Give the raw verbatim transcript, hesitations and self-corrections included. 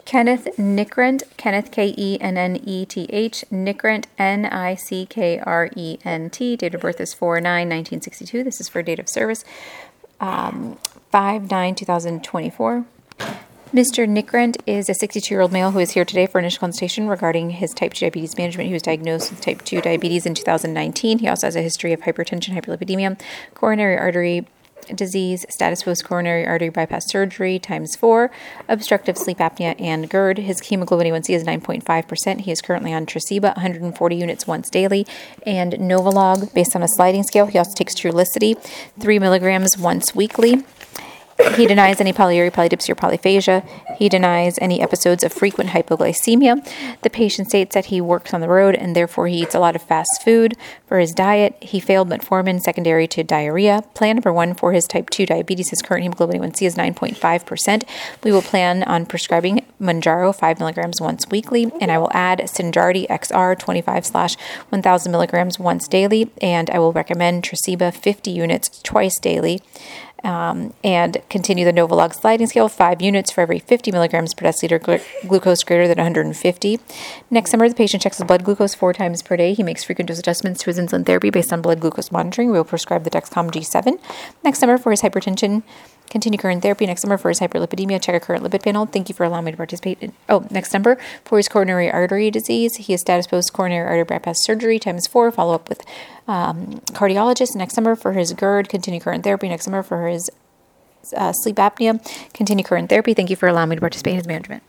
Kenneth Nickrent, Kenneth K E N N E T H, Nickrent, N I C K R E N T. Date of birth is four nine nineteen sixty-two. This is for date of service, um, five nine twenty twenty-four. Mister Nickrent is a sixty-two-year-old male who is here today for initial consultation regarding his type two diabetes management. He was diagnosed with type two diabetes in two thousand nineteen. He also has a history of hypertension, hyperlipidemia, coronary artery disease, status post-coronary artery bypass surgery times four, obstructive sleep apnea, and GERD. His hemoglobin A one C is nine point five percent. He is currently on Tresiba, one hundred forty units once daily, and Novolog based on a sliding scale. He also takes Trulicity, three milligrams once weekly. He denies any polyuria, polydipsia, or polyphagia. He denies any episodes of frequent hypoglycemia. The patient states that he works on the road and therefore he eats a lot of fast food for his diet. He failed metformin secondary to diarrhea. Plan number one for his type two diabetes, his current hemoglobin A one C is nine point five percent. We will plan on prescribing Mounjaro five milligrams once weekly, and I will add Synjardy X R twenty-five slash one thousand milligrams once daily, and I will recommend Tresiba fifty units twice daily. Um, and continue the Novolog sliding scale, five units for every fifty milligrams per deciliter gl- glucose greater than one hundred fifty. Next summer, the patient checks his blood glucose four times per day. He makes frequent dose adjustments to his insulin therapy based on blood glucose monitoring. We will prescribe the Dexcom G seven. Next summer, for his hypertension, continue current therapy. Next summer, for his hyperlipidemia, check a current lipid panel. Thank you for allowing me to participate. In, oh, next number, for his coronary artery disease, he has status post coronary artery bypass surgery times four. Follow up with um, cardiologist. Next summer, for his GERD, continue current therapy. Next summer, for his uh, sleep apnea, continue current therapy. Thank you for allowing me to participate in his management.